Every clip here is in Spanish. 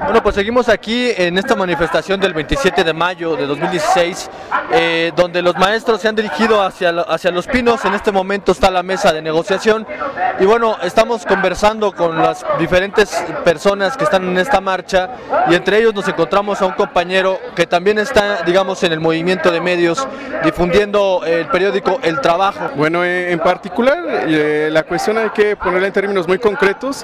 Bueno, pues seguimos aquí en esta manifestación del 27 de mayo de 2016, donde los maestros se han dirigido hacia Los Pinos. En este momento está la mesa de negociación y bueno, estamos conversando con las diferentes personas que están en esta marcha y entre ellos nos encontramos a un compañero que también está, digamos, en el movimiento de medios, difundiendo el periódico El Trabajo. Bueno, en particular, la cuestión hay que ponerla en términos muy concretos.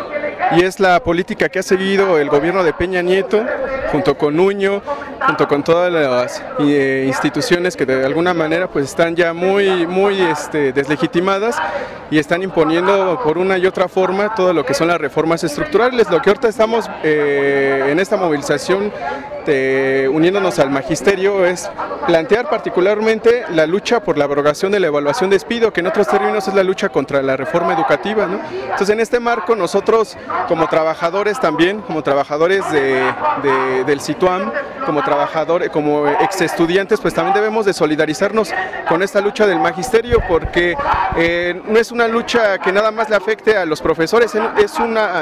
Y es la política que ha seguido el gobierno de Peña Nieto, junto con Nuño, junto con todas las instituciones que de alguna manera pues están ya muy deslegitimadas y están imponiendo por una y otra forma todo lo que son las reformas estructurales. Lo que ahorita estamos en esta movilización uniéndonos al magisterio es plantear particularmente la lucha por la abrogación de la evaluación de despido, que en otros términos es la lucha contra la reforma educativa, ¿no? Entonces, en este marco nosotros como trabajadores también, como trabajadores del CITUAM, como ex estudiantes, pues también debemos de solidarizarnos con esta lucha del magisterio, porque no es una lucha que nada más le afecte a los profesores, no es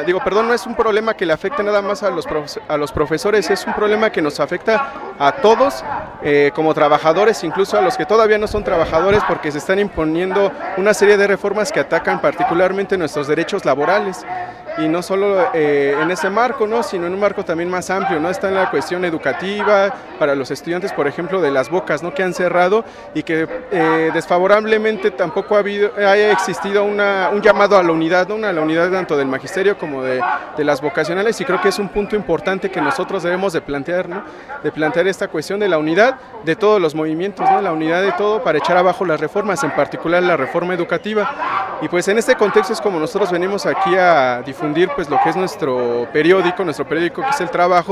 un problema que le afecte nada más a los profesores, es un problema que nos afecta a todos como trabajadores, incluso a los que todavía no son trabajadores, porque se están imponiendo una serie de reformas que atacan particularmente nuestros derechos laborales. Y no solo en ese marco, ¿no?, sino en un marco también más amplio, ¿no? Está en la cuestión educativa para los estudiantes, por ejemplo, de las bocas, ¿no?, que han cerrado y que desfavorablemente tampoco haya existido un llamado a la unidad, ¿no?, a la unidad tanto del magisterio como de las vocacionales, y creo que es un punto importante que nosotros debemos de plantear, ¿no?, de plantear esta cuestión de la unidad de todos los movimientos, ¿no?, la unidad de todo para echar abajo las reformas, en particular la reforma educativa. Y pues en este contexto es como nosotros venimos aquí a difundir pues lo que es nuestro periódico que es El Trabajo.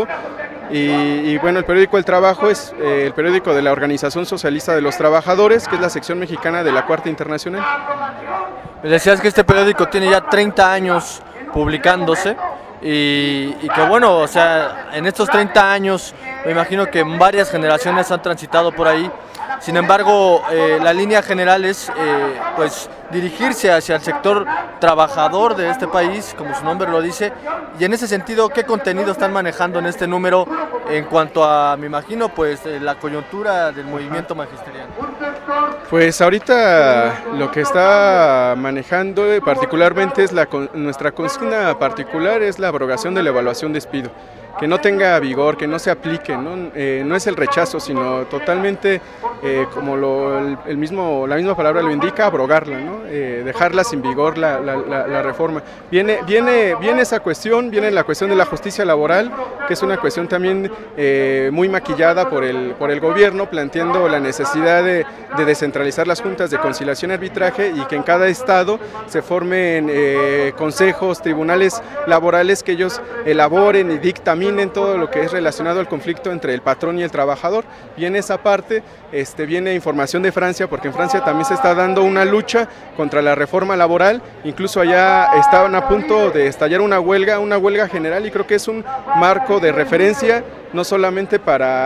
Y bueno, el periódico El Trabajo es el periódico de la Organización Socialista de los Trabajadores, que es la sección mexicana de la Cuarta Internacional. Me decías que este periódico tiene ya 30 años publicándose y que bueno, o sea, en estos 30 años me imagino que varias generaciones han transitado por ahí. Sin embargo, la línea general es pues dirigirse hacia el sector trabajador de este país, como su nombre lo dice, y en ese sentido, ¿qué contenido están manejando en este número en cuanto a, me imagino, pues la coyuntura del movimiento magisterial? Pues ahorita lo que está manejando particularmente es nuestra consigna particular es la abrogación de la evaluación de despido, que no tenga vigor, que no se aplique, ¿no? No es el rechazo, sino totalmente, como la misma palabra lo indica, abrogarla, ¿no? Dejarla sin vigor la reforma. Viene esa cuestión, viene la cuestión de la justicia laboral, que es una cuestión también muy maquillada por el gobierno, planteando la necesidad de descentralizar las juntas de conciliación y arbitraje y que en cada estado se formen consejos, tribunales laborales que ellos elaboren y dictaminen todo lo que es relacionado al conflicto entre el patrón y el trabajador. Viene esa parte, viene información de Francia, porque en Francia también se está dando una lucha contra la reforma laboral, incluso allá estaban a punto de estallar una huelga general, y creo que es un marco de referencia no solamente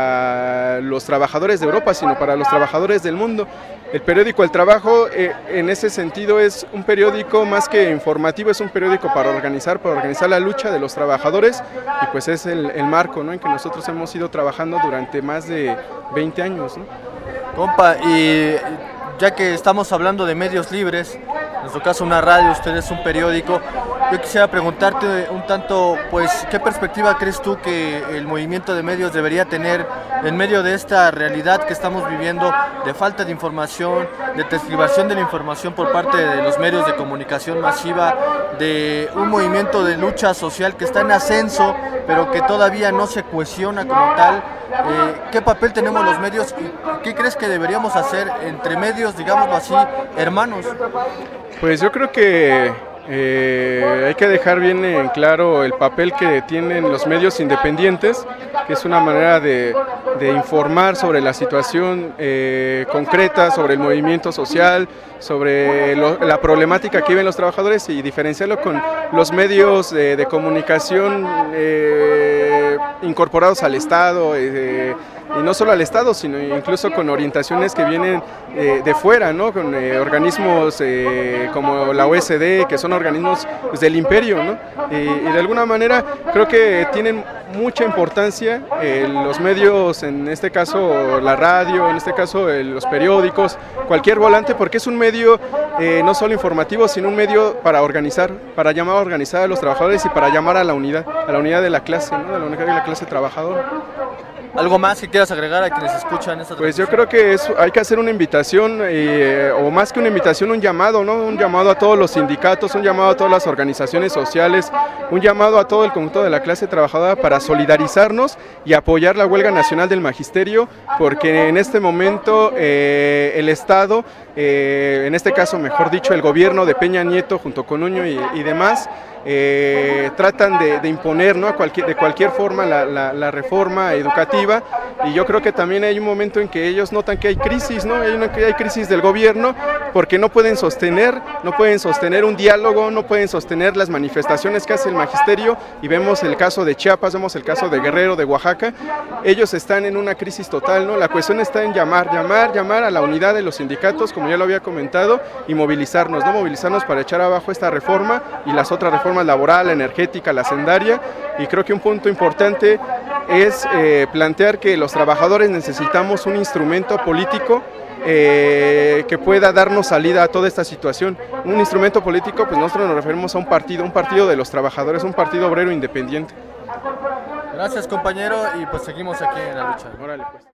para los trabajadores de Europa, sino para los trabajadores del mundo. El periódico El Trabajo, en ese sentido, es un periódico más que informativo, es un periódico para organizar la lucha de los trabajadores, y pues es el marco, ¿no?, en que nosotros hemos ido trabajando durante más de 20 años, ¿no? Compa, y ya que estamos hablando de medios libres, en nuestro caso una radio, usted es un periódico, yo quisiera preguntarte un tanto, pues, ¿qué perspectiva crees tú que el movimiento de medios debería tener en medio de esta realidad que estamos viviendo de falta de información, de tergiversación de la información por parte de los medios de comunicación masiva, de un movimiento de lucha social que está en ascenso, pero que todavía no se cohesiona como tal? ¿Qué papel tenemos los medios y qué crees que deberíamos hacer entre medios, digámoslo así, hermanos? Pues yo creo que hay que dejar bien en claro el papel que tienen los medios independientes, que es una manera de informar sobre la situación concreta, sobre el movimiento social, sobre la problemática que viven los trabajadores, y diferenciarlo con los medios de comunicación incorporados al Estado, y no solo al Estado, sino incluso con orientaciones que vienen de fuera, ¿no?, con organismos como la OSD, que son organismos pues, del imperio, ¿no? Y de alguna manera creo que tienen mucha importancia los medios, en este caso la radio, en este caso los periódicos, cualquier volante, porque es un medio no solo informativo, sino un medio para organizar, para llamar a organizar a los trabajadores y para llamar a la unidad de la clase, ¿no? De la unidad de la clase trabajadora. ¿Algo más que quieras agregar a quienes escuchan esta Pues yo creo que hay que hacer una invitación, o más que una invitación, un llamado, ¿no? Un llamado a todos los sindicatos, un llamado a todas las organizaciones sociales, un llamado a todo el conjunto de la clase trabajadora para solidarizarnos y apoyar la huelga nacional del magisterio, porque en este momento el Estado, en este caso, mejor dicho, el gobierno de Peña Nieto junto con Nuño y demás, tratan de imponer, ¿no? de cualquier forma la reforma educativa, y yo creo que también hay un momento en que ellos notan que hay crisis, ¿no? Hay crisis del gobierno, porque no pueden sostener un diálogo, no pueden sostener las manifestaciones que hace el magisterio, y vemos el caso de Chiapas, vemos el caso de Guerrero, de Oaxaca. Ellos están en una crisis total, ¿no? La cuestión está en llamar a la unidad de los sindicatos, como ya lo había comentado, y movilizarnos, ¿no? Movilizarnos para echar abajo esta reforma y las otras reformas laboral, energética, la hacendaria. Y creo que un punto importante es plantear que los trabajadores necesitamos un instrumento político que pueda darnos salida a toda esta situación. Un instrumento político, pues nosotros nos referimos a un partido de los trabajadores, un partido obrero independiente. Gracias, compañero, y pues seguimos aquí en la lucha. Órale, pues.